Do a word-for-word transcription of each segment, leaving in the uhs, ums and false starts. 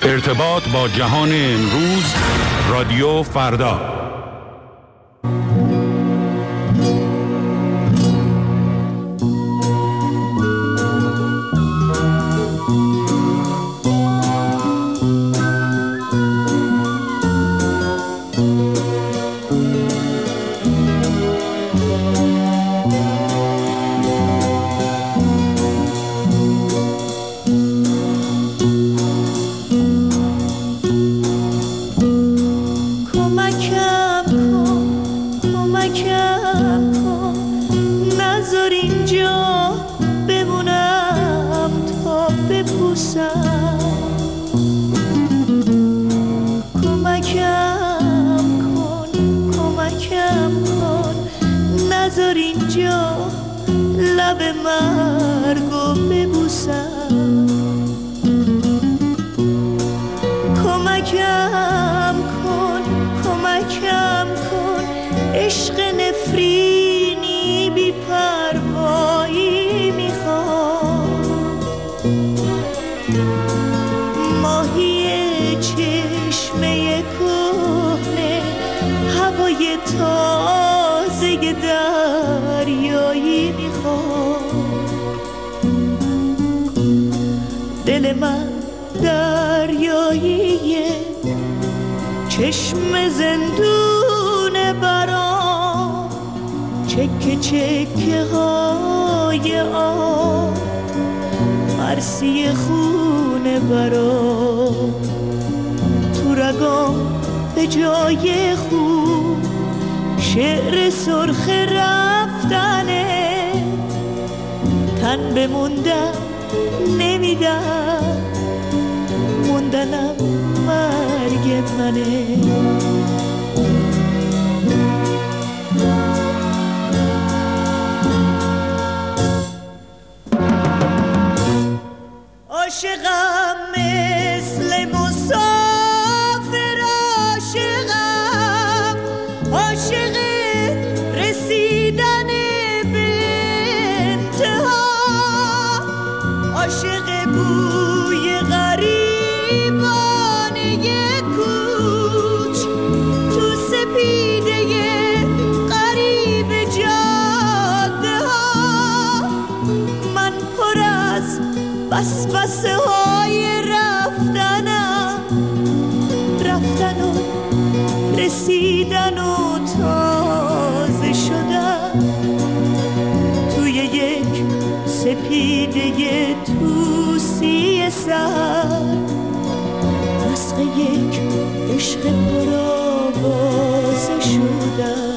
ارتباط با جهان امروز، رادیو فردا. دل من دریاییه، چشم زندون برام، چکه چکه های آب، مرسی خونه برام، تو رگام به جای خوب شعر سرخ رفتنه، تن بموندم نمیدم، موندنم مرگ منه. عاشقم مثل مسافر، عاشقم عاشق رسیدن به انتها، عاشق بوی غریبانه کوچ تو سپیده غریب جاده ها، من پر از وسوسه های رفتنم، رفتن و رسیدن و تازه شدن توی یک سپیده توسی سر، مسخ یک عشق پرآوازه شدن.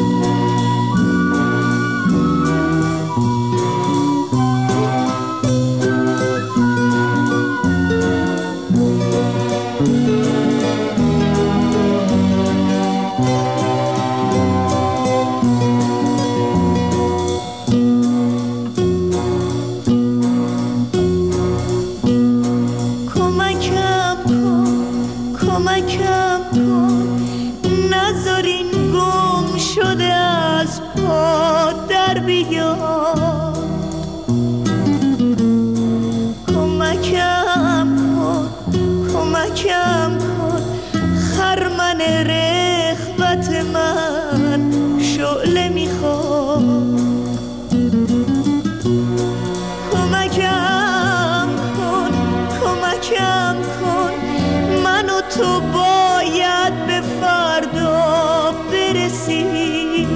تو باید به فردا برسی،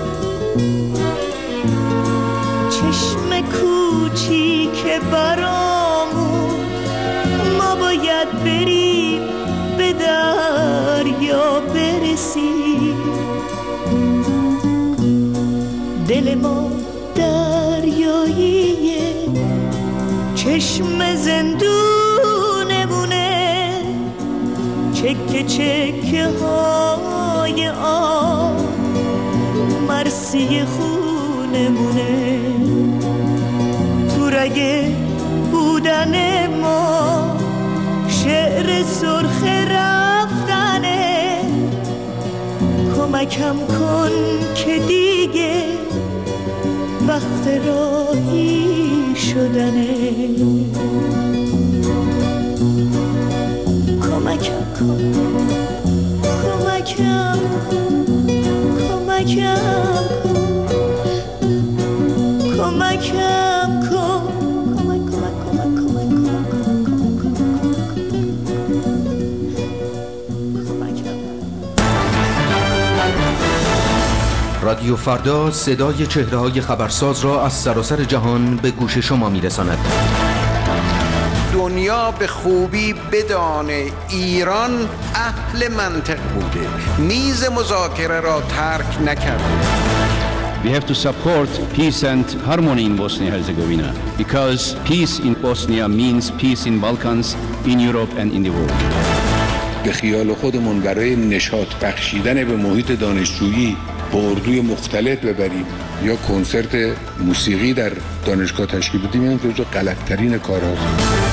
چشم کوچیک برامون، ما باید بریم به دریا برسی، دل ما دریاییه، چشم زندونمونه، چکه چکه های آب، مرسی خونمونه، تو رگ بودن ما شعر سرخ رفتنه، کمکم کن که دیگه وقت راهی شدنه. کن کمکم کمکم کن کمکم کن کمک کمک کمک کمک رادیو فردا صدای چهره‌های خبرساز را از سراسر جهان به گوش شما می‌رساند. دنیا به خوبی بدانه ایران اهل منطق بوده، میز مذاکره را ترک نکرده. We have to support peace and harmony in Bosnia-Herzegovina because peace in Bosnia means peace in Balkans, in Europe and in the world. به خیال خودمون برای نشاط بخشیدن به محیط دانشجویی با اردوی مختلط ببریم یا کنسرت موسیقی در دانشگاه تشکیل بدیم، این جزو غلط‌ترین کارهاست.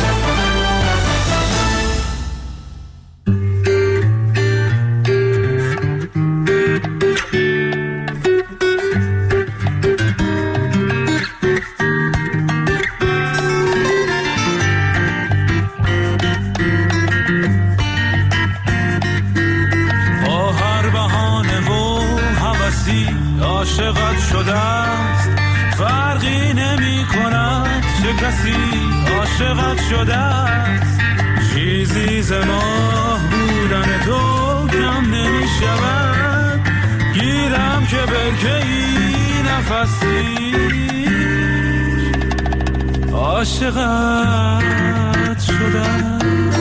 عاشقت شده است فرقی نمی کند چه کسی عاشقت شده است، چیزی ز ماه بودن تو کم نمی شود، گیرم که برکه ای نفسی عاشقت شده است.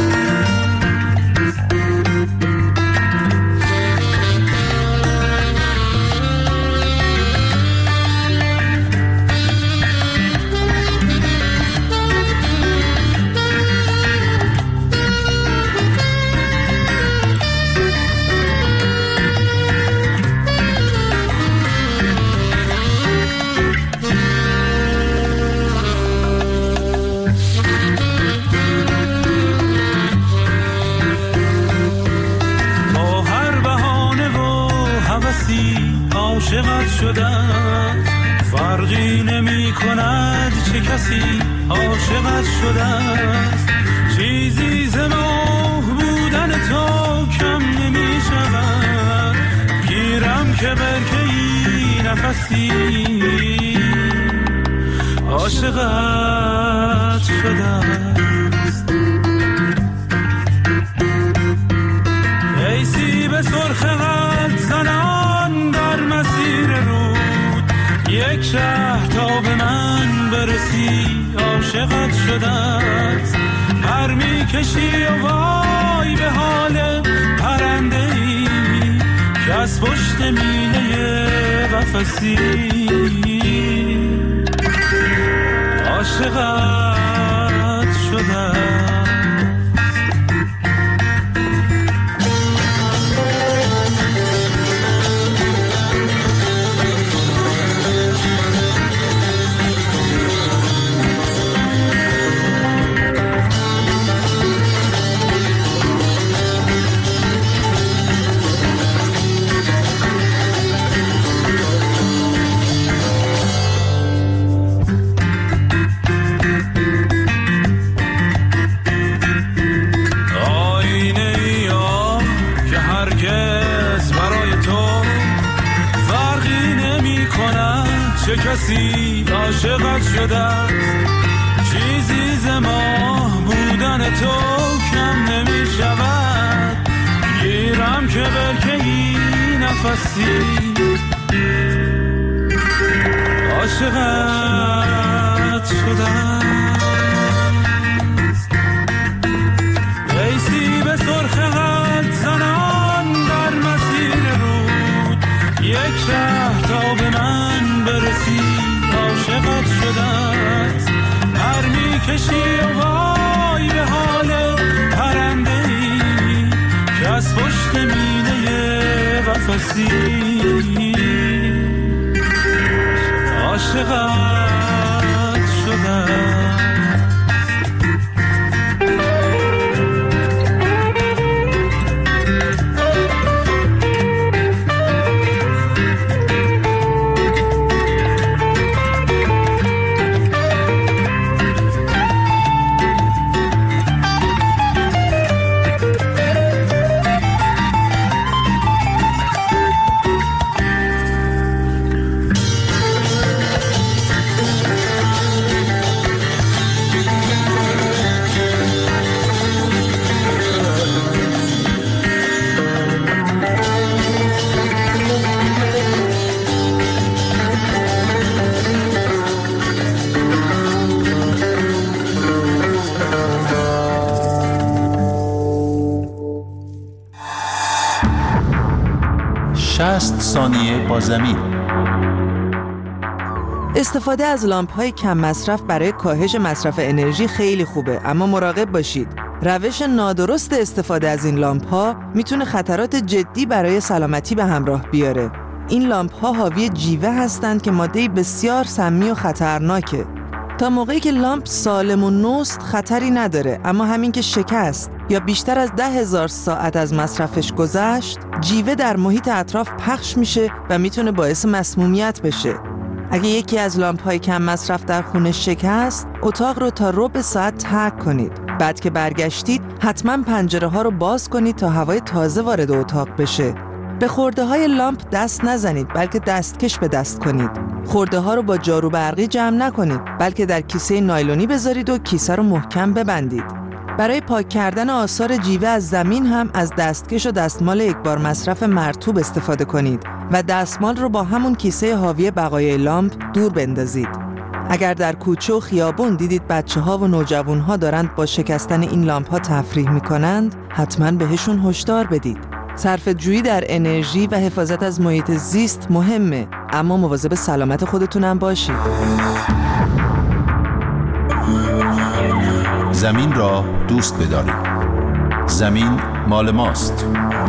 عاشقت شده فرقی نمی کند چه کسی عاشقت شده است، چیزی ز ماه بودن تو کم نمی شود، گیرم که برکه ای نفسی عاشقت شده است. ای سیب سرخ قد زنان در مسیر رود، یک شهر تا به من برسی عاشقت شده است، پر می کشی و وای به حال پرنده ای که از پشت میله قفسی عاشقت شده است. چه کسی عاشقت شده است، چیزی ز ماه بودن تو کم نمی شود، گیرم که برکه ای نفسی عاشقت شده است. ای سیب سرخ قد زنان در مسیر رود، یک شهر تا به من برسی عاشقت شده است، پر می کشی و وای به حال پرنده ای که از پشت میله قفسی عاشقت شصت ثانیه با زمین. استفاده از لامپ‌های کم مصرف برای کاهش مصرف انرژی خیلی خوبه، اما مراقب باشید. روش نادرست استفاده از این لامپ‌ها میتونه خطرات جدی برای سلامتی به همراه بیاره. این لامپ‌ها حاوی جیوه هستند که ماده‌ای بسیار سمی و خطرناکه. تا موقعی که لامپ سالم و نوست خطری نداره، اما همین که شکست یا بیشتر از ده هزار ساعت از مصرفش گذشت، جیوه در محیط اطراف پخش میشه و میتونه باعث مسمومیت بشه. اگه یکی از لامپ‌های کم مصرف در خونه شکست، اتاق رو تا ربع ساعت ترک کنید. بعد که برگشتید، حتما پنجره ها رو باز کنید تا هوای تازه وارد اتاق بشه. به خورده های لامپ دست نزنید، بلکه دستکش به دست کنید. خورده ها رو با جارو برقی جمع نکنید، بلکه در کیسه نایلونی بذارید و کیسه رو محکم ببندید. برای پاک کردن آثار جیوه از زمین هم از دستکش و دستمال یک بار مصرف مرطوب استفاده کنید و دستمال رو با همون کیسه حاوی بقایای لامپ دور بندازید. اگر در کوچه و خیابون دیدید بچه ها و نوجوان ها دارند با شکستن این لامپ ها تفریح می کنند، حتما بهشون هشدار بدید. صرفه جویی در انرژی و حفاظت از محیط زیست مهمه، اما مواظب سلامت خودتونم باشید. زمین را دوست بدارید. زمین مال ماست.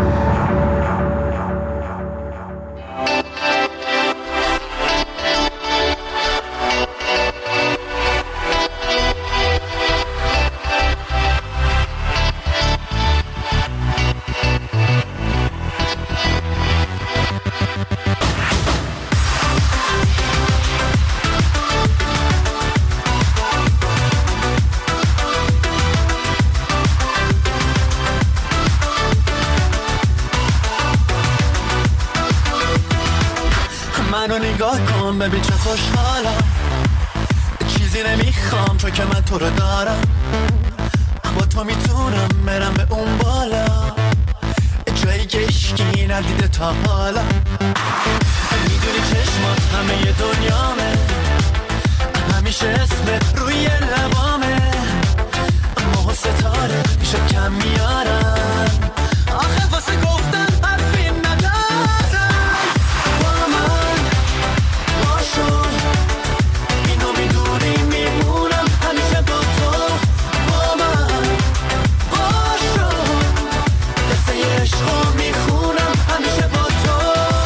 منو نگاه کن ببین چه خوشحالم، چیزی نمیخوام چون که من تو رو دارم. با تو میتونم برم به اون بالا، جایی که عشقی ندیده تا حالا. میدونی چشمات همه دنیامه، همیشه اسمت روی لبامه. ماه و ستاره میشه کم میارن، آخه واسه گفتن حرفی ندارن. با من باشو، اینو میدونی میمونم همیشه با تو. با من باشو، قصه عشقو میخونم همیشه با تو.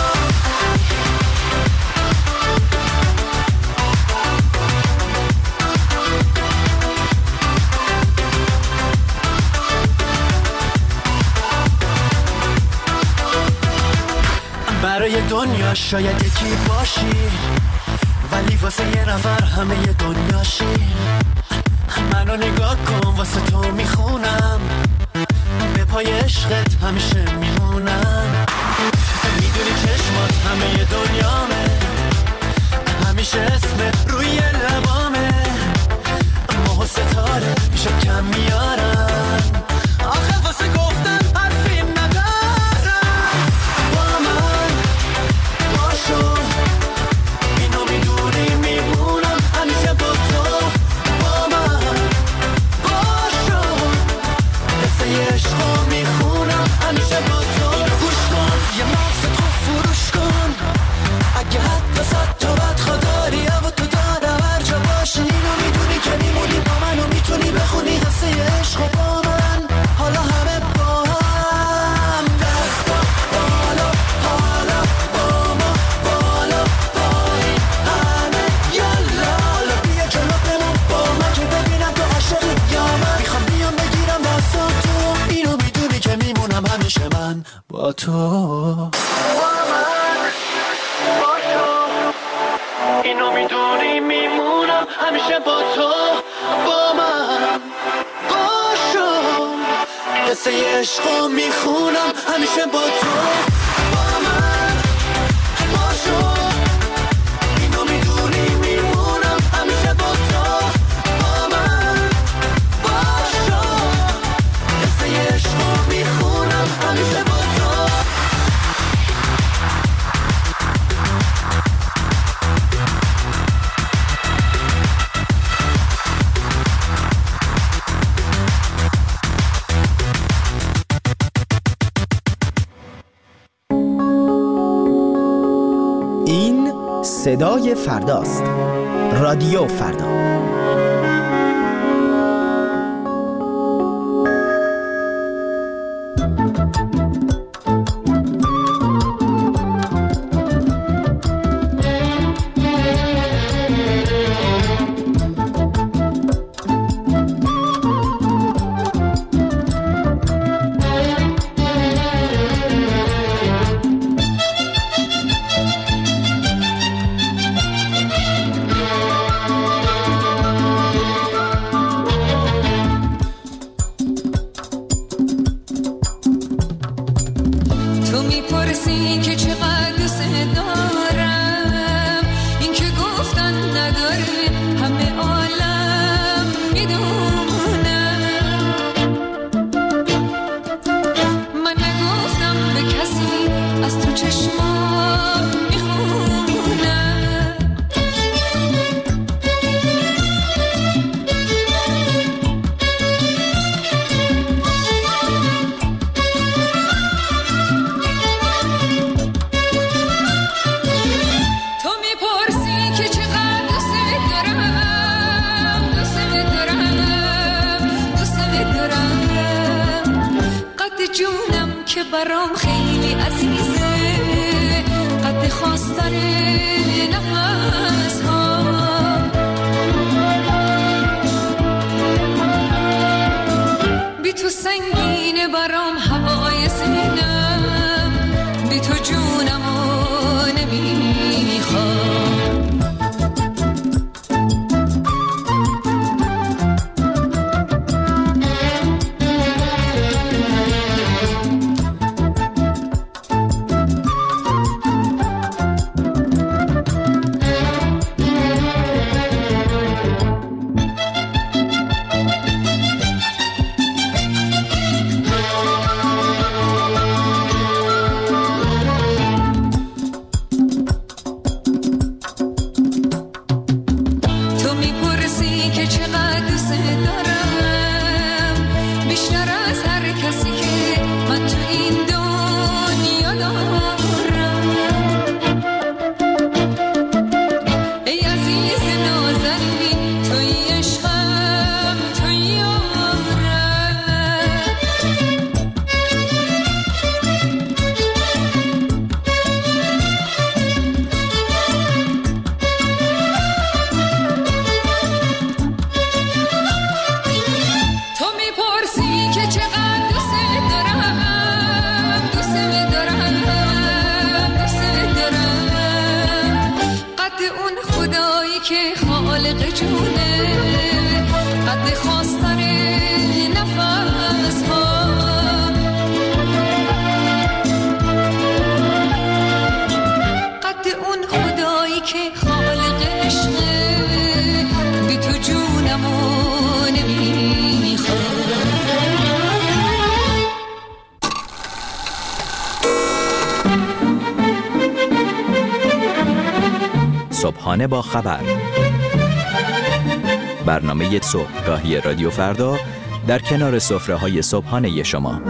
برای دنیا شاید یکی باشی، ولی واسه یه نفر همه ی دنیاشی. منو نگاه کن واسه تو میخونم، به پای عشقت همیشه میمونم. میدونی چشمات همه ی دنیامه، همیشه اسمت روی لبامه. ماه و ستاره میشه کم میارن، آخه واسه گفتن حرفی ندارن. با من باشو، اینو میدونی میمونم همیشه با تو. با من باشو، قصه عشقو میخونم همیشه با تو. اینو گوش کن، یه مغز تو فروش کن، اگه حتی صد تا بدخواداری و تو دارم هر جا باشی. اینو میدونی که میمونی با من و میتونی بخونی قصه عشقو با من. حالا همه با هم دستا بالا، حالا با ما بالا پایی همه. یالا حالا بیا جلو بمون با من که ببینم تو عاشقی یا من. میخوام بیام بگیرم دستا تو، اینو میدونی که میمونم همیشه من با تو. با من باشو، اینو میدونی میمونم همیشه با تو. با من باشو، قصه عشقو میخونم همیشه با تو. با من باشو، اینو میدونی میمونم همیشه با تو. با من باشو، قصه عشقو میخونم همیشه با تو. صدای فرداست. رادیو فردا. برام خیلی عزیزه، قد خواستن نفس ها. بی تو سنگینه برام هوای سینم، بی تو جونمو نمیخوام. صبحانه با خبر، برنامه صبحگاهی رادیو فردا در کنار سفره‌های صبحانه شما.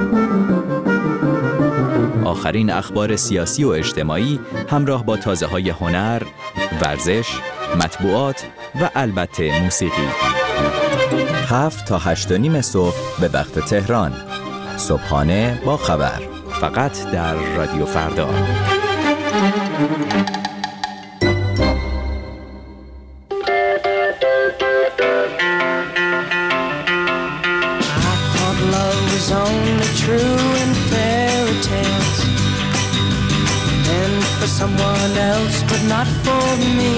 آخرین اخبار سیاسی و اجتماعی همراه با تازه‌های هنر، ورزش، مطبوعات و البته موسیقی. هفت تا هشت و نیم صبح به وقت تهران. صبحانه با خبر، فقط در رادیو فردا. Someone else, but not for me.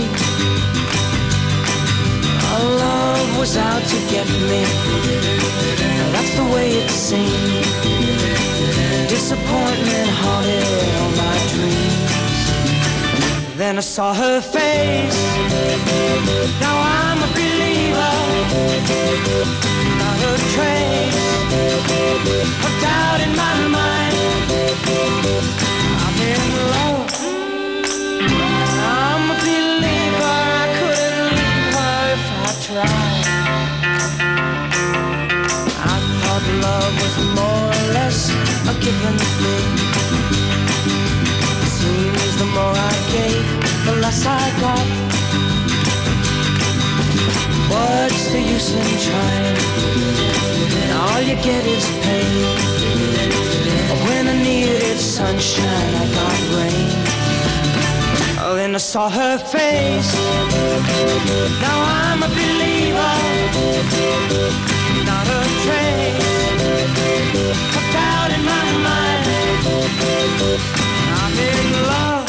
Our love was out to get me. That's the way it seemed. Disappointment haunted all my dreams. Then I saw her face. Now I'm a believer. Not a trace of doubt in my mind. I'm in love. I thought love was more or less a given thing. Seems the more I gave, the less I got. and trying, and all you get is pain. When I needed sunshine, I got rain. Oh, then I saw her face. Now I'm a believer, not a trace of doubt in my mind. I'm in love.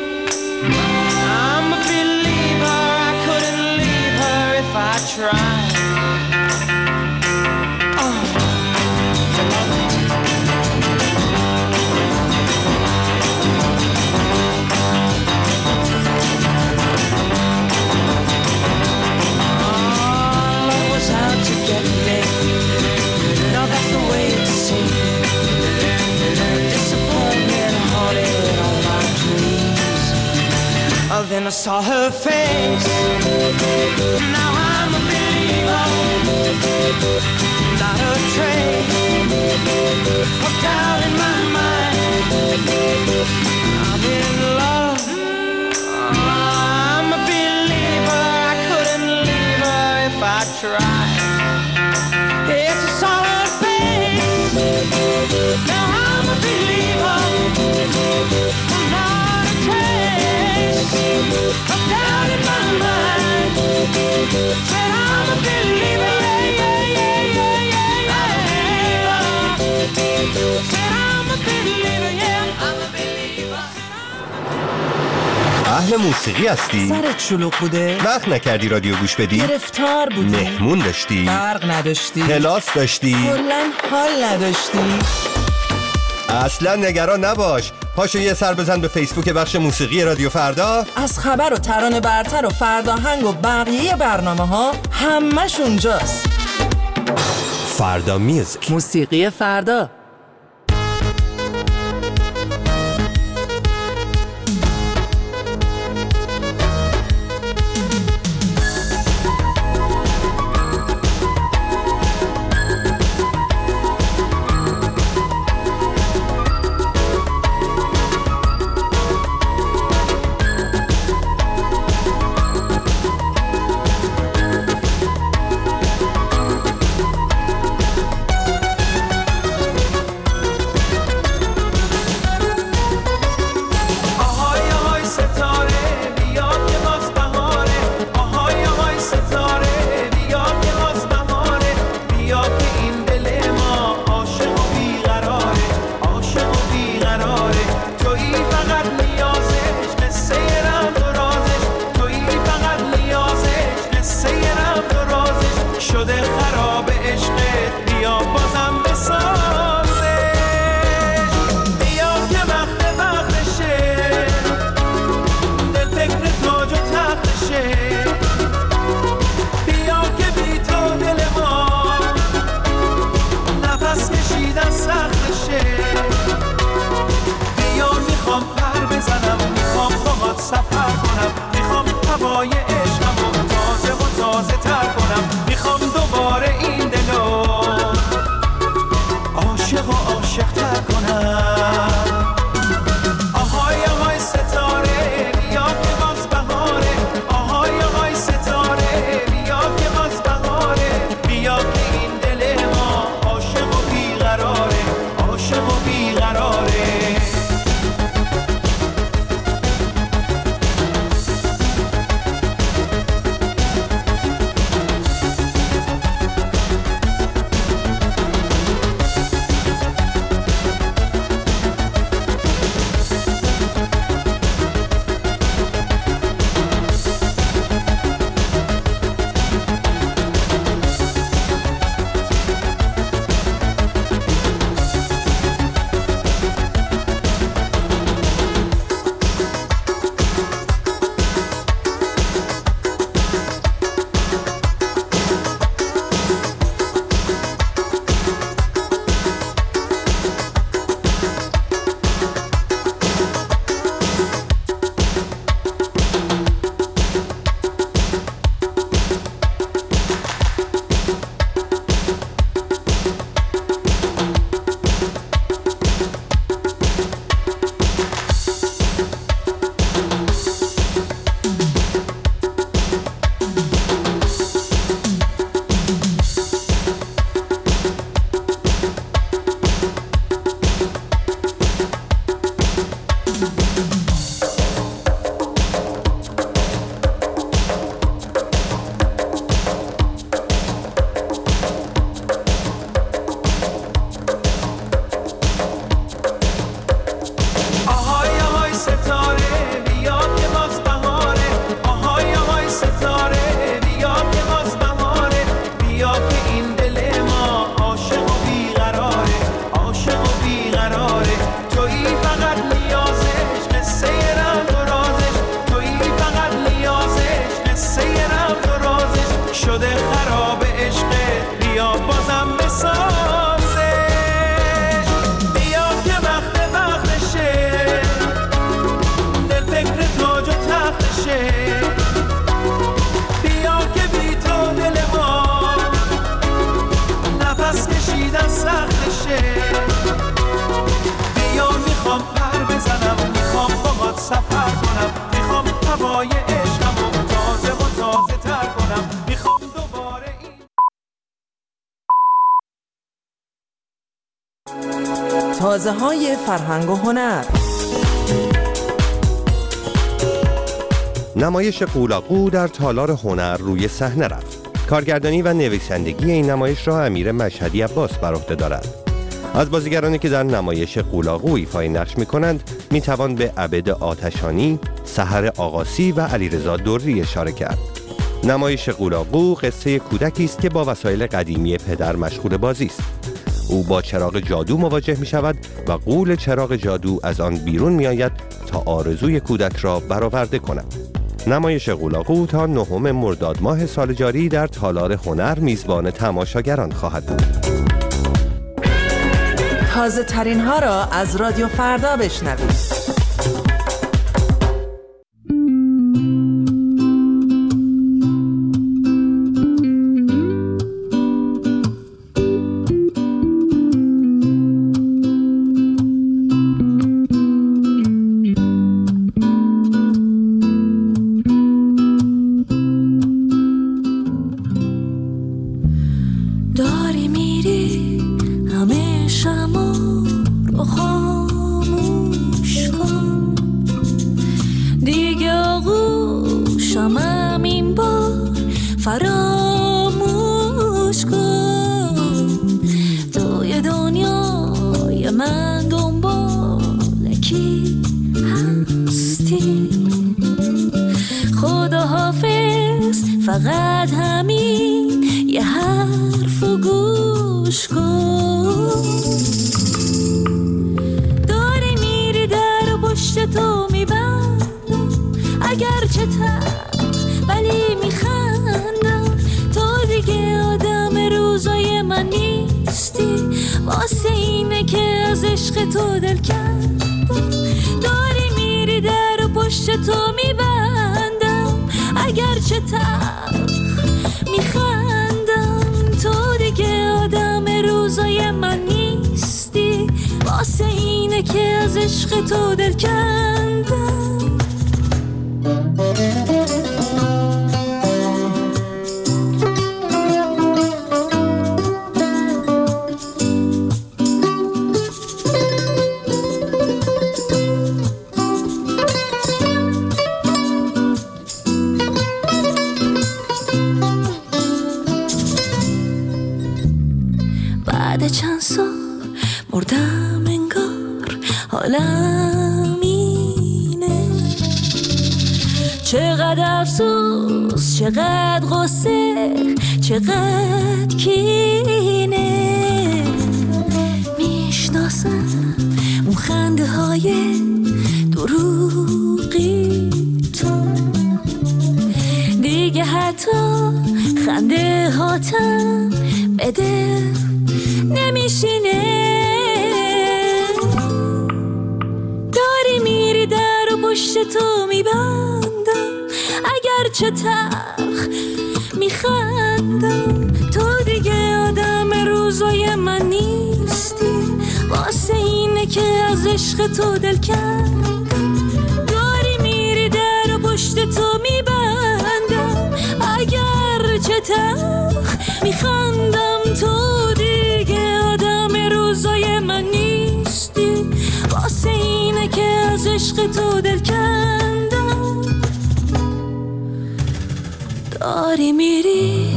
I'm a believer. I couldn't leave her if I tried. Oh. Out to get me. Now that's the way it seems. Disappointment haunted all my dreams. Oh, then I saw her face. Now I'm a believer, not a trace of doubt in my mind. I'm in love. I'm a believer. I couldn't leave her if I tried. It's a solid face. Now I'm a believer. I'm not a trace of doubt in my mind. Said I'm a believer. Yeah, yeah, yeah, yeah, yeah, yeah. Said I'm a believer. Yeah, I'm a believer. اهل موسیقی هستی؟ سرت شلوغ بوده؟ وقت نکردی رادیو گوش بدی؟ گرفتار بودی؟ مهمون داشتی؟ برق نداشتی؟ کلاس داشتی؟ کلاً حال نداشتی؟ اصلا نگران نباش. پاشو یه سر بزن به فیسبوک بخش موسیقی رادیو فردا. از خبر و ترانه برتر و فرداهنگ و بقیه برنامه ها همش اونجاست. فردا میوزیک، موسیقی فردا. تازه های فرهنگ و هنر. نمایش قولاقو در تالار هنر روی صحنه رفت. کارگردانی و نویسندگی این نمایش را امیر مشهدی عباس بر عهده دارد. از بازیگرانی که در نمایش قولاقو ایفای نقش می‌کنند می‌توان به عبد آتشانی، سحر آقاسی و علیرضا دری اشاره کرد. نمایش قولاقو قصه کودکی است که با وسایل قدیمی پدر مشغول بازی است. او با چراغ جادو مواجه می‌شود و غول چراغ جادو از آن بیرون می‌آید تا آرزوی کودک را برآورده کند. نمایش قولاقو تا نهم مرداد ماه سال جاری در تالار هنر میزبان تماشاگران خواهد بود. تازه ترین ها را از رادیو فردا بشنوید. فراموش کن توی دنیای من دنبال کی هستی خدا حافظ فقط همین یه حرف و گوش کن داری میری در و پشت تو میبندم اگرچه تر ولی میخندم تو دیگه آدم روزای من نیستی واسه اینه که از عشق تو دل کندم داری میری در و پشت تو میبندم اگرچه تر میخندم تو دیگه آدم روزای من نیستی واسه اینه که از عشق تو دل کندم بعد چند سال مردم انگار حالم اینه چقدر افسوس چقدر غصه چقدر کینه میشناسم اون خنده های دروغی تو دیگه حتی خنده هاتم بده نمیشینه داری میری در و پشت تو میبندم اگرچه تلخ میخندم تو دیگه آدم روزای من نیستی واسه اینه که از عشق تو دل کندم داری میری در و پشت تو میبندم اگرچه تلخ میخندم تو دیگه آدم روزای من نیستی واسه اینه که از عشق تو دل کندم داری میری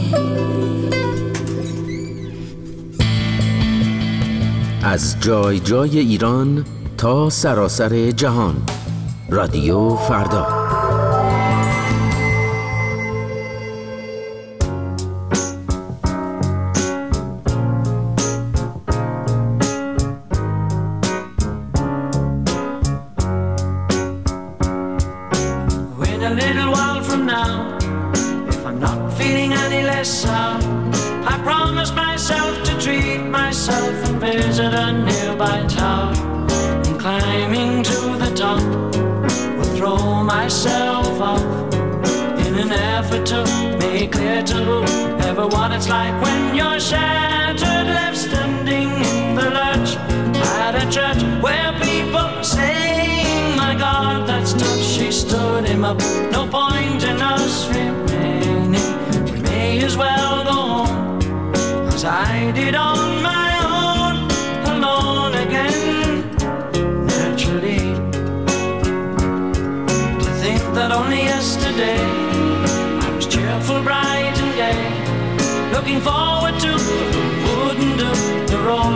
از جای جای ایران تا سراسر جهان رادیو فردا No point in us remaining. We may as well go on as I did on my own, alone again.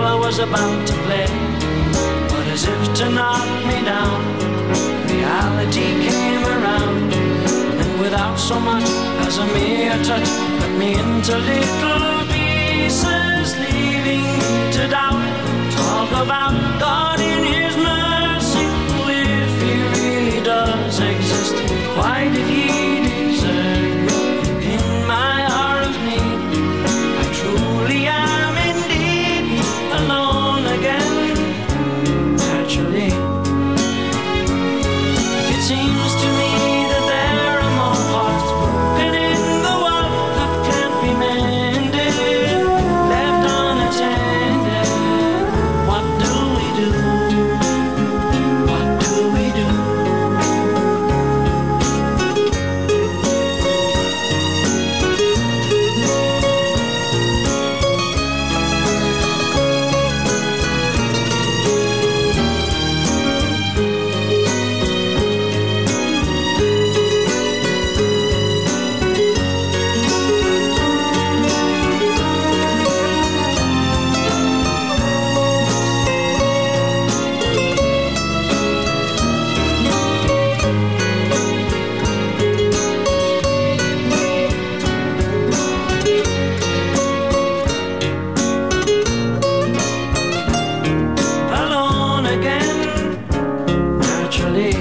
I was about to play. But as if to knock me down, reality came around, and without so much as a mere touch, cut me into little pieces, leaving me to doubt. Talk about God in His mercy, if He really does exist, why did He desert me in my hour of need? I truly am indeed alone again, naturally. It seems to me that there are more hearts broken in the world that can't be mended, left unattended. What do we do? What do we do? Alone again, naturally.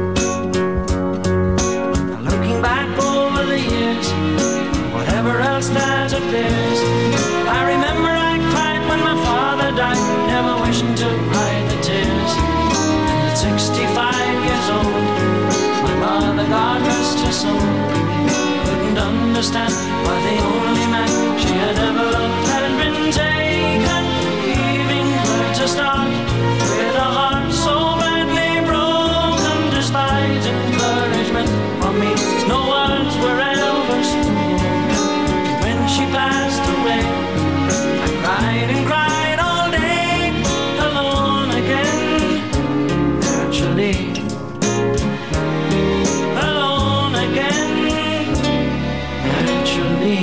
Now looking back over the years, whatever else that appears, I remember I cried when my father died, never wishing to hide the tears. And at sixty-five years old, my mother, God rest her soul, couldn't understand why the only man she had ever loved had been taken, leaving her to start with a heart so badly broken. Despite encouragement from me, no words were ever spoken. When she passed away, I cried and cried all day, alone again, naturally. Alone again, naturally.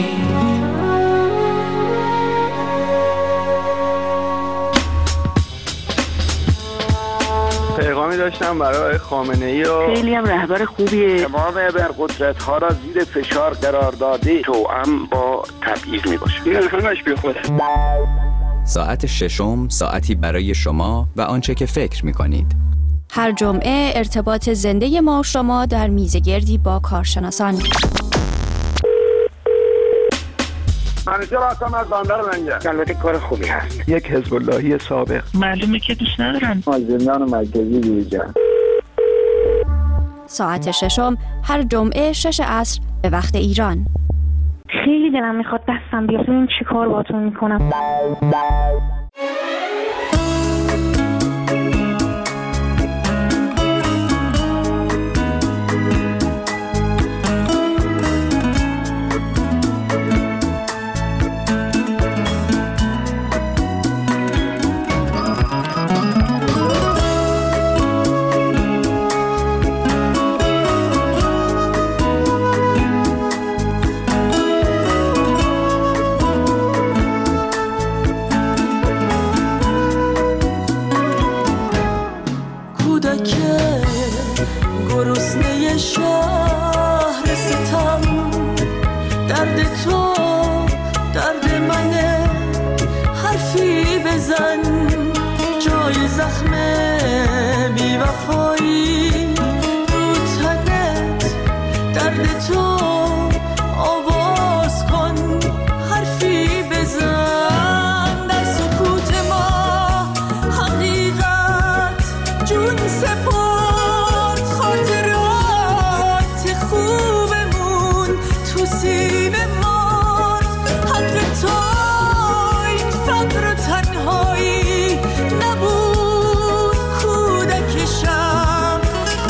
پیغامی داشتم برای خامنه‌ای و خیلی هم رهبر خوبیه. تمام ابرقدرت‌ها را زیر فشار قرار داده، توأم با تبعیض میباشه. این همش بیخوده. ساعت ششم ساعتی برای شما و آنچه که فکر می‌کنید. هر جمعه ارتباط زنده ما و شما در میزگردی با کارشناسان. منیجر هستم از بندر لنگر. البته کار خوبی هست. یک حزب اللهی سابق. معلومه که دوست ندارن. از زندان مرکزی بیرون. ساعت ششم هر جمعه شش عصر به وقت ایران. خیلی دلم میخواد دستم بیاد ببین چی کار باهاتون میکنم. گرسنه شهر ستم، درد تو درد منه، حرفی بزن جای زخم بی وفایی رو تنت، درد تو آواز کن حرفی بزن، در سکوت ما حقیقت جون سپرد، خاطرات خوبمون تو سینه مرد، حق تو این فقر و تنهایی نبود، کودکشم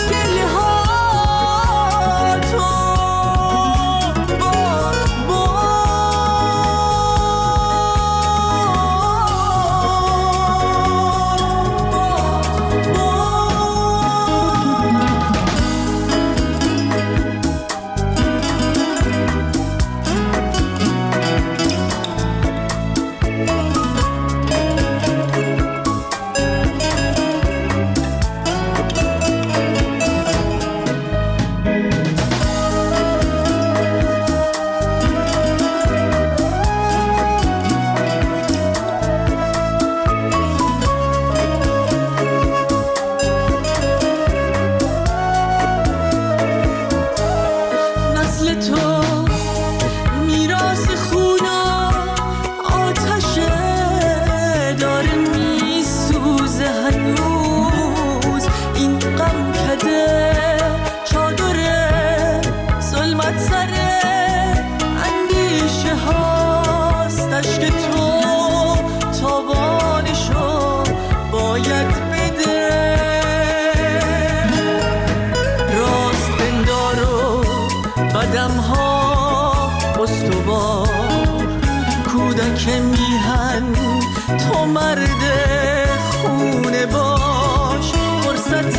تو مرد خونه باش، فرصت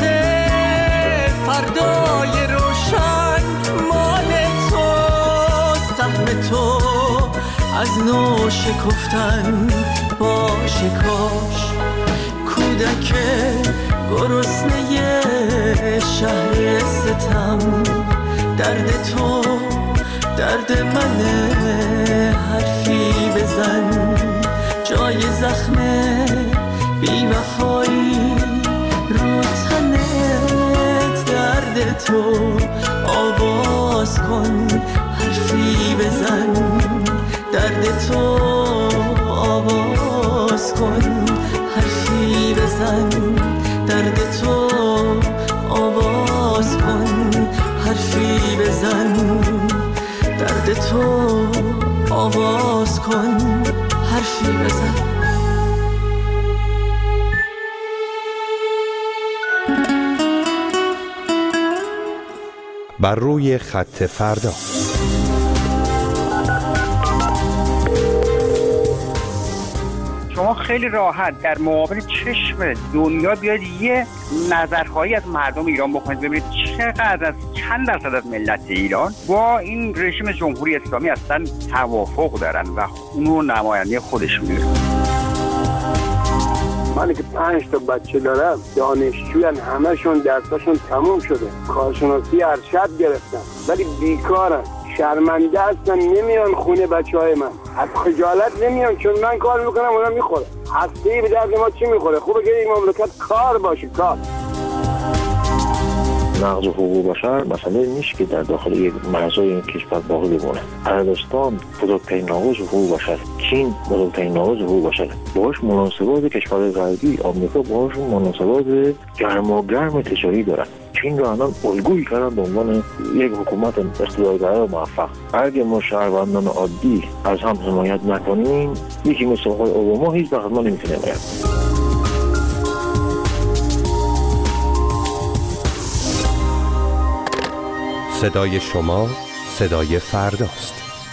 فردای روشن مال تو، سهم تو از نو شکفتن باشه کاش. کودک گرسنه شهر ستم، درد تو درد منه، حرفی بزن جای زخم بی وفایی رو تنت، درد تو آواز کن حرفی بزن، درد تو آواز کن حرفی بزن، درد تو آواز کن حرفی بزن، درد تو آواز کن حرفی بزن. بر روی خط فردا. شما خیلی راحت در مقابل چشم دنیا بیاید یه نظرخواهی از مردم ایران بکنید، ببینید چقدر از چند درصد از ملت ایران با این رژیم جمهوری اسلامی اصلا توافق دارن و اونو نماینده خودشون می‌دونن. من که پنج تا بچه دارم، دانشجویان، همشون درساشون تموم شده، کارشناسی ارشد گرفتن ولی بیکارن، شرمنده هستن، نمیان خونه بچه های من، از خجالت نمیان چون من کار میکنم اونا میخوره. هسته‌ای به درد ما چی میخوره؟ خوبه که این مملکت کار باشه، کار. نقض حقوق بشر مسئله نیست که در داخل یک مرزهای این کشور باقی بمونه. عربستان بزرگترین ناقض حقوق بشر، چین بزرگترین ناقض حقوق بشر، باهاش مناسبات کشور غربی، آمریکا باهاش مناسبات گرماگرم تجاری دارن. چین رو الان الگویی کردن به عنوان یک حکومت اقتدارگرای و موفق. اگه ما شهروندان عادی از هم حمایت نکنیم، یکی مثل آقای اوباما هیچ وقت ما نمیتونه باید. صدای شما صدای فرداست.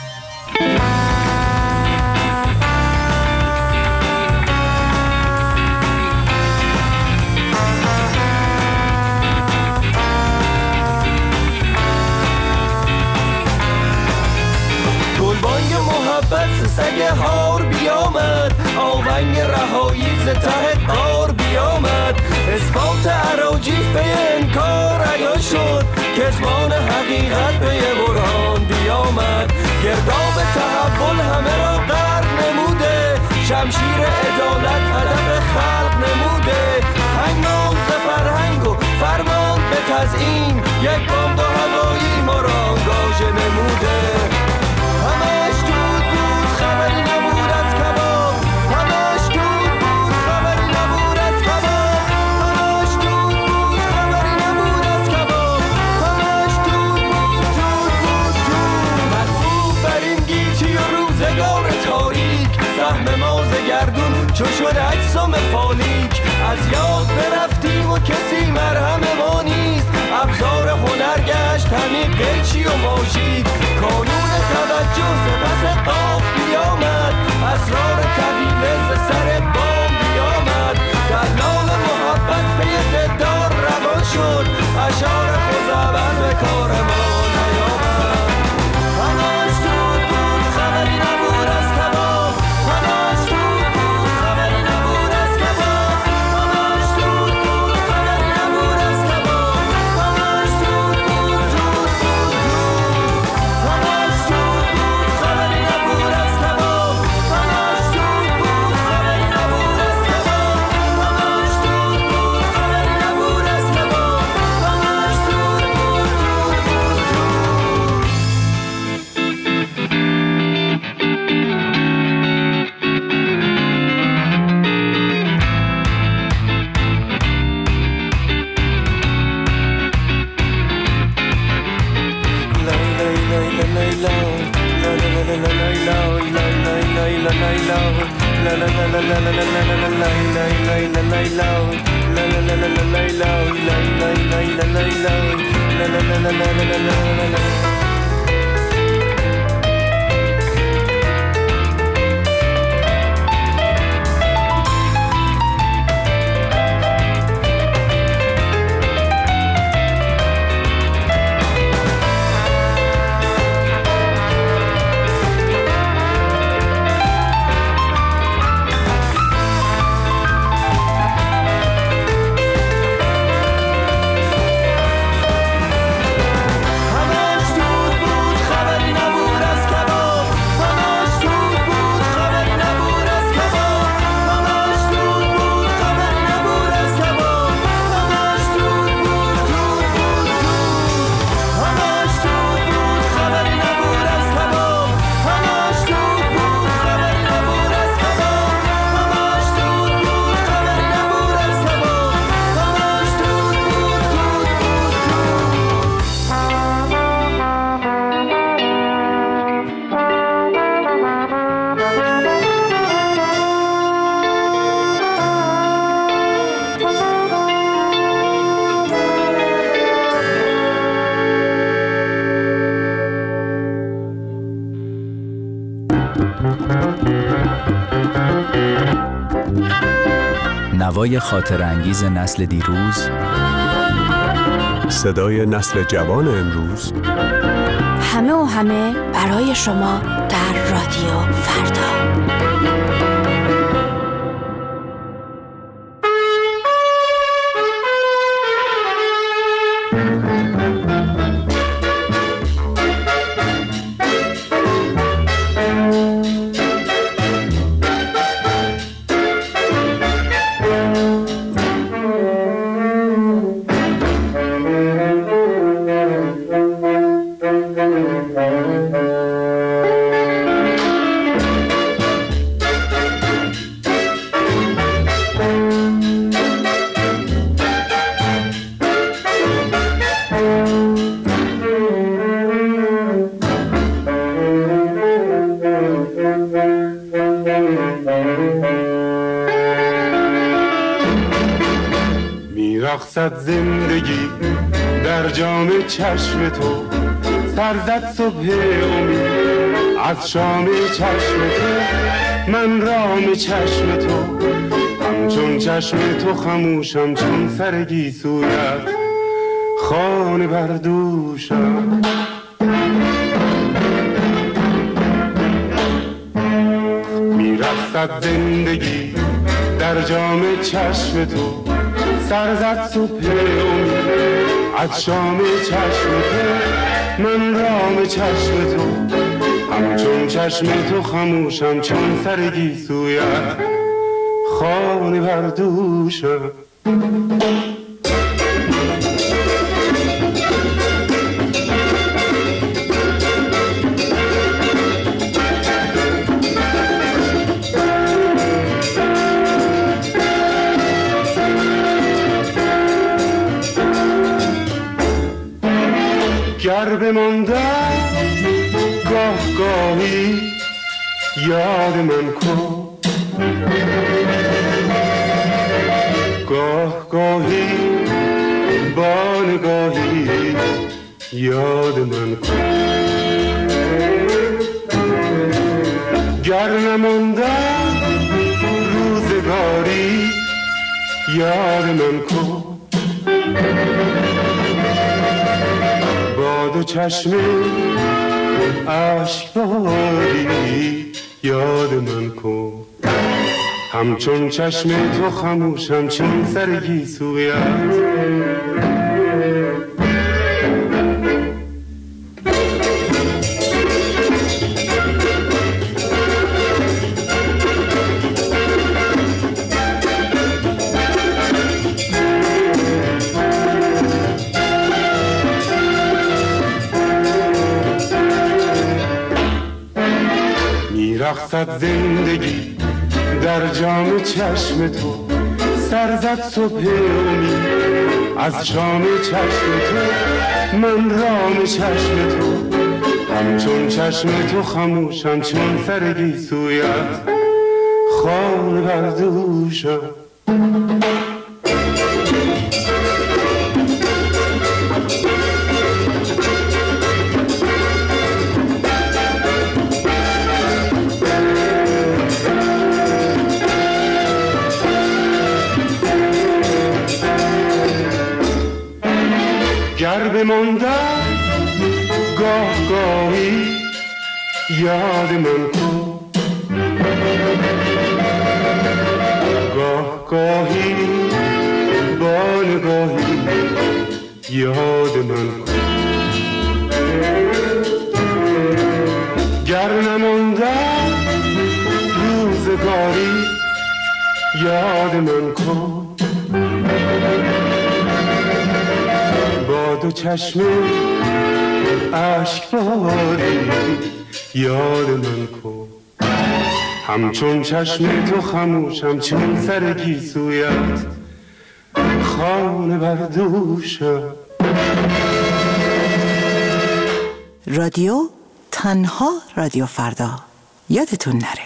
گلبانگ محبت سگ هار بیامد، آونگ رهایی ز ته قار بیامد، اثبات اراجیف به انکار عیان شد، کتمان حقیقت به یه برهان بیامد، گرداب تحول همه را غرق نموده، شمشیر عدالت هدف خلق نموده، هنگام ز فرهنگ و فرمان به تزیین، یک بمب هوایی ما را آنگاژه نموده. همش دود بود خبری نبود از کباب، همش دود بود خبری نبود از کباب، همش دود بود خبری نبود از کباب، همش دود بود دود بود دود. مرفوع بر این گیتی و روزگار تاریک، سهم ما ز گردون چو شد اجسام فالیک، از یاد برفتیم و کسی مرهم ما نیست، ابزار هنر گشت همین قیچی و ماژیک، کانون توجه ز پس قاف بیامد، اسرار طویله ز سر بام بیامد، دلال محبت به دلدار روان شد، اشعار خزعبل به کار ما نیامد. همش دود بود خبری نبود از کباب، همش دود بود خبری نبود از کباب، همش دود بود خبری نبود از کباب، همش دود بود دود بود دود، همش دود بود خبری نبود از کباب، همش دود بود خبری نبود از کباب، همش دود بود خبری نبود از کباب، همش دود بود نوای خاطر انگیز نسل دیروز، صدای نسل جوان امروز، همه و همه برای شما در رادیو فردا. میرقصد زندگی در جام چشم تو، سرزد صبح امید از شام چشم تو. من رام چشم تو همچون چشم تو خموشم، چون سر گیسویت خانه بردوشم. میرقصد زندگی در جام چشم تو، سرزد صبح امید از شام چشم تو. من رام چشم تو همچون چشم تو خموشم، چون سر گیسویت خانه بردوشم. گر بماندم گاه گاهی یاد من کن، گاه گاهی با نگاهی یاد من کن. گر نماندم روزگاری یاد من کن، دو چشم عشق باری یاد من کن. همچون چشم تو خموشم، چون سر گیسویت میرقصد زندگی در جام چشم تو، سرزد صبح امید از شام چشم تو. من رام چشم تو همچون چشم تو خموشم، چون سر گیسویت خانه بردوشم. گر بماندم گاه گاهی یاد من کن، گاه گاهی با نگاهی یاد من کن. گر نماندم روزگاری یاد من کن، با دو چشم عشق باری یاد من کن. همچون چشم تو خموشم، چون سر گیسویت خانه بردوشم. رادیو تنها رادیو فردا، یادتون نره.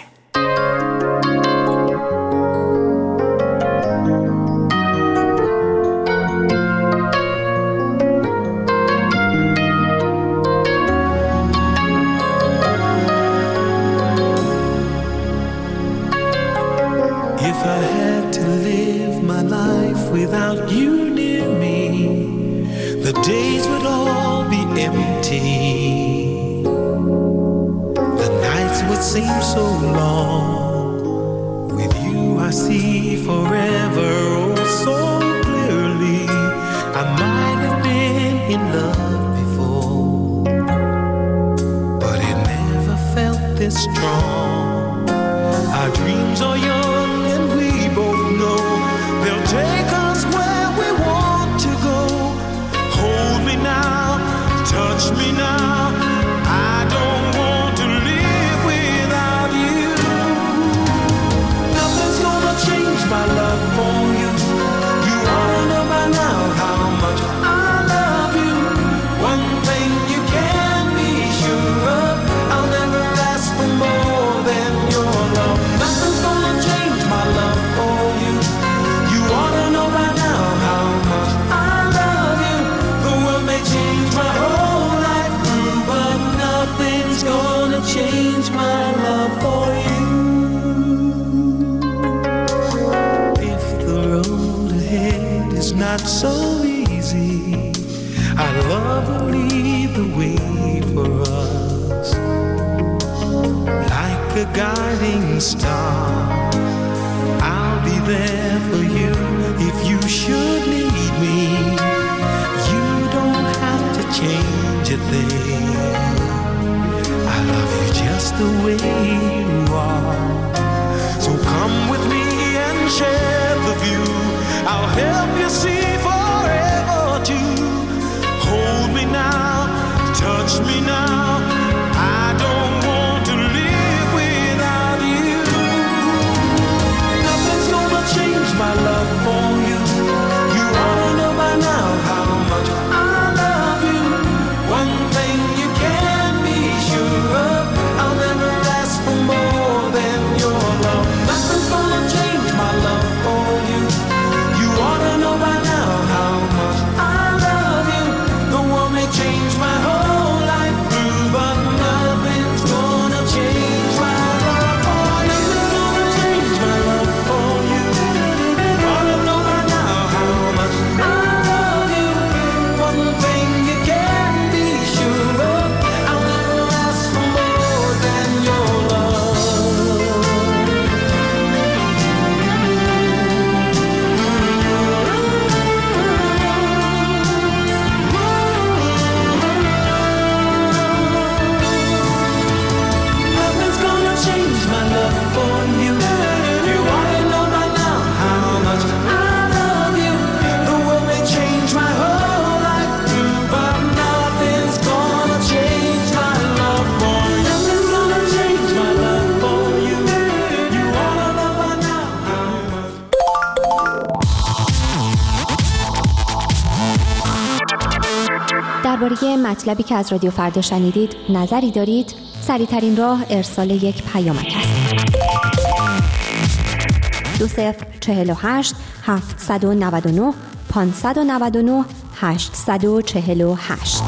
If I had to live without you near me, the days would all be empty. The nights would seem so long. With you I see forever oh so clearly. I might have been in love before, but it never felt this strong. Our dreams are young and we both know they'll take us where we want to go. Hold me now, touch me now. I don't want to live without you. Nothing's gonna change my love for you. You ought to know by now how much I love you. One thing you can be sure of, I'll never ask for more than your love. Nothing's gonna change my love for you. You ought to know by now how much I love you. The world may change my whole life through, but nothing's gonna change my love for you. If the road ahead is not so easy, our love will lead the way for us. Like a guiding star, I'll be there for you if you should need me. You don't have to change a thing. I love you just the way you are. So come with me and share the view. I'll help you see forever too. Hold me now, touch me now. I don't want to live without you. Nothing's gonna change my love for you. You ought to know by now how much I love you. One thing you can be sure of, I'll never ask for more than your love. Nothing's gonna change my love for you. You ought to know by now how much I love you. The world may change my whole life through, but nothing's gonna change my love for you. Nothing's gonna change my love for you. You ought to know by now how much I love you. One thing you can be sure of, I'll never ask for more than your love. Nothing's gonna change my love for you. You ought to know by now how much I love you. The world may change my whole life through, but nothing's gonna change my love for you. Nothing's gonna change my love for you. You ought to know by now how much. درباره مطلبی که از رادیو فردا شنیدید نظری دارید؟ سریع‌ترین راه ارسال یک پیامک است. دو صفر چهل و هشت هفتصد و نود و نه پانصد و نود و نه هشتصد و چهل و هشت.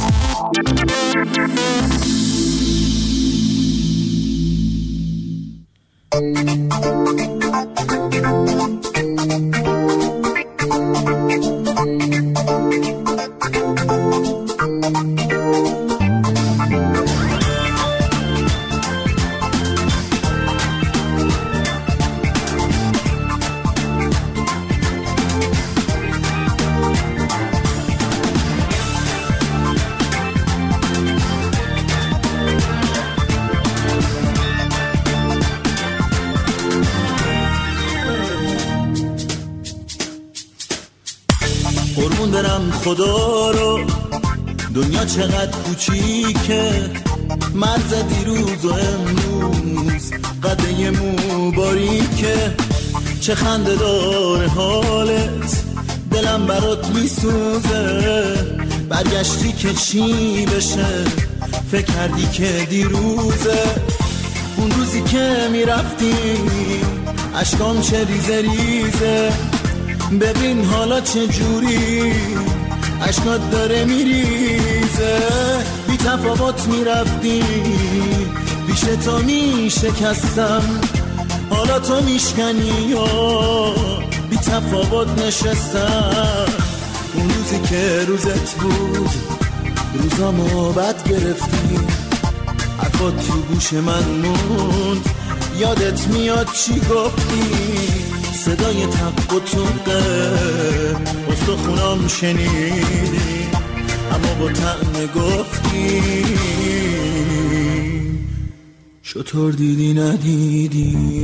قربون برم خدا رو، دنیا چقدر کوچیکه، مرز دیروز و امروز قده مو باریکه، چه خنده داره حالت، دلم برات میسوزه، برگشتی که چی بشه، فکر کردی که دیروزه، اون روزی که میرفتی اشکام چه ریزه ریزه، ببین حالا چه جوری اشکات داره میریزه، بی تفاوت میرفتی پیش تو میشکستم، حالا تو میشکنی یا بی تفاوت نشستم. اون روزی که روزت بود روزامو بد گرفتی، حرفات تو گوش من موند، یادت میاد چی گفتی؟ صدای تق و توقه استخونام شنیدی، اما با طعم گفتی شطور دیدی ندیدی.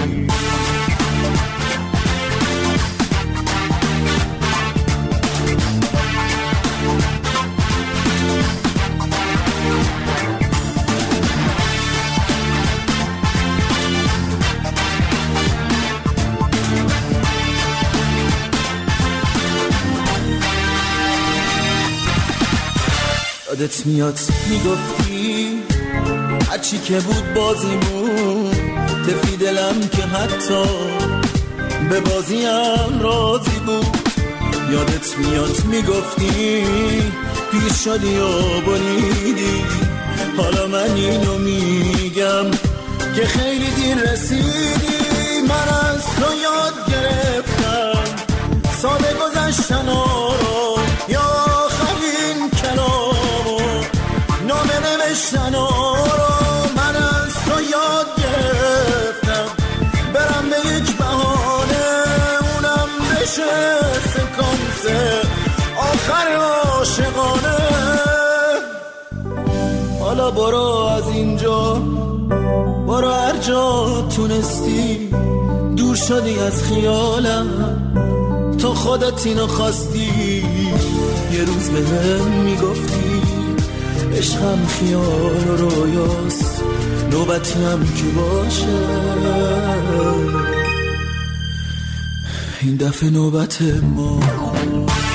یادت میاد میگفتی هرچی که بود بازیمون، تفی دلم که حتی به بازیم راضی بود. یادت میاد میگفتی پیر شدی و بریدی، حالا من اینو میگم که خیلی دیر رسیدی. من از تو یاد گرفتم ساده گذشتن رو، یا آخرین کلامو نامه نوشتن رو. من از تو یاد گرفتم برم به یک بهانه، اونم بشه سکانس آخر عاشقانه. حالا برو از اینجا، برو هر جا تونستی، دور شدی از خیالم، تو خودت اینو خواستی. یه روز به هم میگفتی عشقم خیال و رویاست، نوبتی هم که باشه این دفعه نوبت ما.